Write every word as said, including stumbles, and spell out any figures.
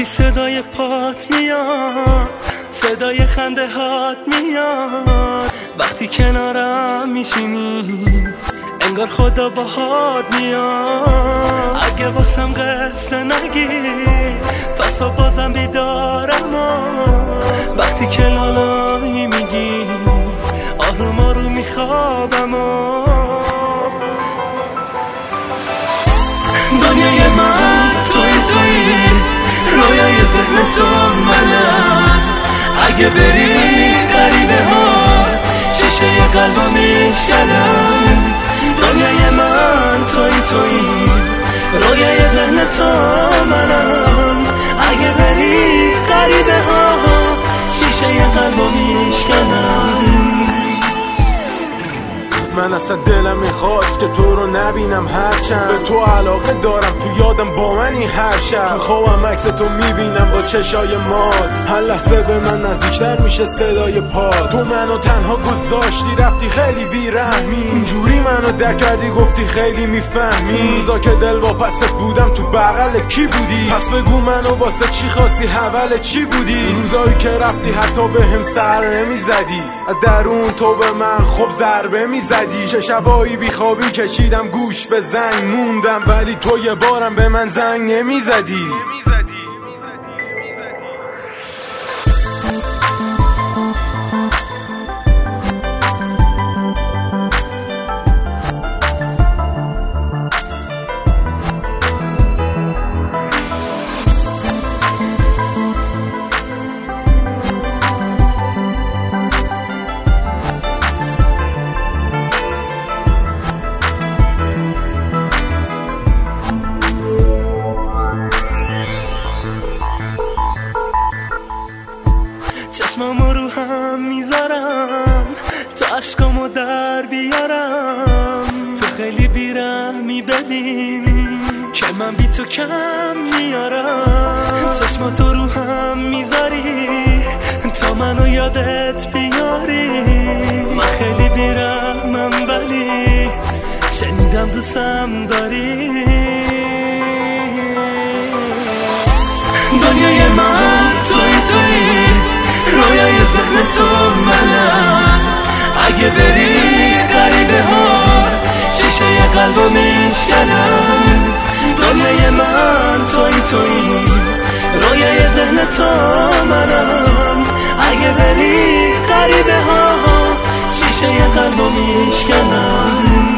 وقتی صدای پات میاد، صدای خنده هات میاد، وقتی کنارم میشینی انگار خدا باهات میاد. اگه واسم قصه نگی تا صبح بازم بیدارم، وقتی که لالایی میگی آروم آروم میخوابم. دنیای من توی توی رویای ذهن تو منم، اگه بری غریبه ها شیشه قلبو میشکنم. دنیای من توی توی رویای ذهن تو منم، اگه بری غریبه ها شیشه قلبو میشکنم. من اصلا دلم میخواست که تو رو نبینم، هرچند به تو علاقه دارم، تو یادم با منی هر شب. تو خوابم عکس تو میبینم با چشای مات، هر لحظه به من نزدیکتر میشه صدای پات. تو منو تنها گذاشتی رفتی خیلی بیرحمی، اینجوری منو درک کردی گفتی خیلی میفهمی. روزا که دل واپست بودم تو بغل کی بودی؟ پس بگو منو واسه چی خواستی، حول چی بودی؟ روزایی که رفتی حتی به هم سر نمیزدی، از درون تو به من خب ضربه میزدی. چه شبایی بیخوابی کشیدم گوش به زنگ موندم، ولی تو یه بارم به من زنگ نمیزدی. چشمامو رو هم میذارم تا عشقامو در بیارم. تو خیلی بیرحمی ببین که من بی تو کم میارم. چشماتو رو هم میذاری تا منو یادت بیاری. من خیلی بیرحمم ولی شنیدم دوستم داری. دنیای من توی توی رویای ذهن تو منم، اگه بری غریبه ها شیشه قلبو میشکنم. دنیای من توی توی رویای ذهن تو منم، اگه بری غریبه ها شیشه قلبو میشکنم.